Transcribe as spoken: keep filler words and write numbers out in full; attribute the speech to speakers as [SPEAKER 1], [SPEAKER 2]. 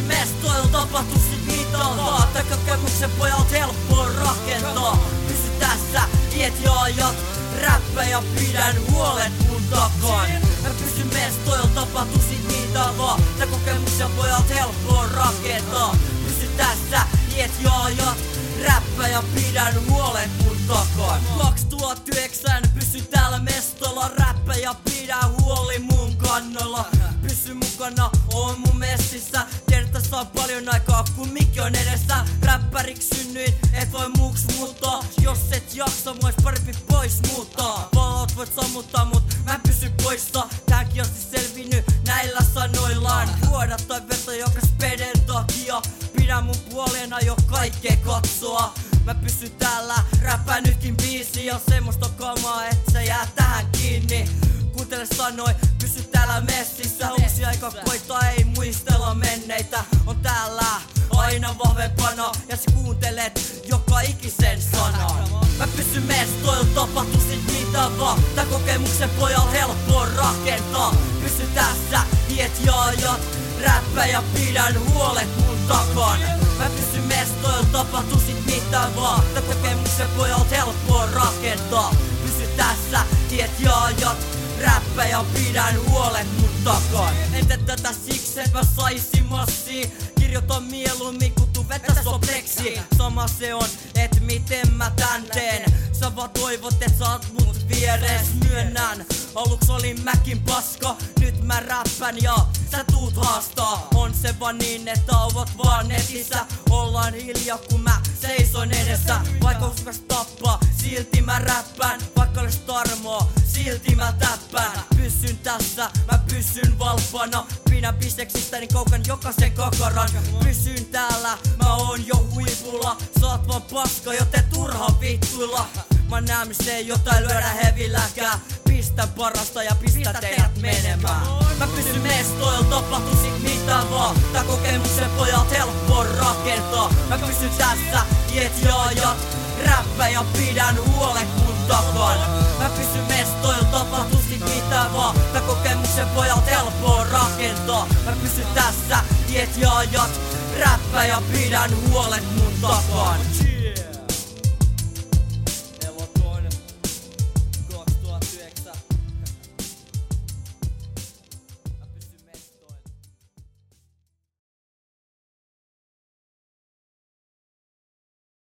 [SPEAKER 1] mestoilla, tapahtuu sit mitä vaan. Tää kokemuksen pojalt helppoa rakentaa. Pysy tässä, iet ja ajat, räppä ja pidän huolet mun takaan. Mä pysyn mestoilla, tapahtuu sit mitä vaan. Tää kokemuksen pojalt helppoa rakentaa. Pysy tässä, iet ja ajat, räppä ja pidän huolet mun takaan. kaksituhattayhdeksän pysyn täällä mestolla, räppä ja pidän huoli mun kannalla. Pysy mukana, oon mun messissä. Tiedät tässä on paljon aikaa kun mikki on edessä. Räppäriksi synnyin, et voi muuks muuttaa. Jos et jaksa, vois parempi pois muuttaa. Valot voit sammuttaa, mut mä pysyn poissa. Tääkin asti selvinnyt näillä sanoillaan. Juoda tai veto joka speden takia. Pidä mun puolena jo kaikkea katsoa. Mä pysyn täällä, räppään nytkin biisi. Ja semmoista kamaa, et sä jää tähän kiinni. Kuuntele sanoi, pysy täällä messissä. Uusi aika koittaa, ei muistella menneitä. On täällä aina vahvempana. Ja sä kuuntelet joka ikisen sanan. Mä pysyn mestoilla, tapahtuu sit mitä vaan. Tää kokemuksen pojalla helppoa rakentaa. Pysy tässä, iet ja ajat, räppä ja pidän huolet mun takan. Mä pysyn mestoilla, tapahtuu sit mitä vaan. Tää kokemuksen pojalt helppoa rakentaa. Pysy tässä, tiet ja ajat, räppä ja pidän huolet mun takan. En tee tätä siksi, et mä saisin massia. Kirjoitan mieluummin kun tuu vetä sopleksi. Sama se on, et miten mä tän teen. Sä vaan toivot, et sä oot mut vieres. Myönnän, aluks olin mäkin paska. Nyt mä räppän ja sä tuut haastaa. On se vaan niin, että tauot vaan netissä. Ollaan hiljaa kun mä seison edessä. Vaikka uskas tappaa, silti mä räppään. Vaikka olis tarmoa, silti mä täppään. Pysyn tässä, mä pysyn valppana. Pidän bisneksistäni koukan jokaisen kakaran. Pysyn täällä, mä oon jo huipulla. Sä oot vaan paska, joten turha vittuilla. Mä näen miseen jotain lyödä hevilläkään. Pistä parasta ja pistä teidät menemään. Mä pysyn mestoilla, tapahtuu sit mitä vaan. Tää kokemuksen pojalt helppoa rakentaa. Mä pysyn tässä, iet ja ajat, räppä ja pidän huolet mun takan. Mä pysyn mestoilla, tapahtuu sit mitä vaan. Tää kokemuksen pojalt helppoa rakentaa. Mä pysyn tässä, iet ja ajat, räppä ja pidän huolet mun takan.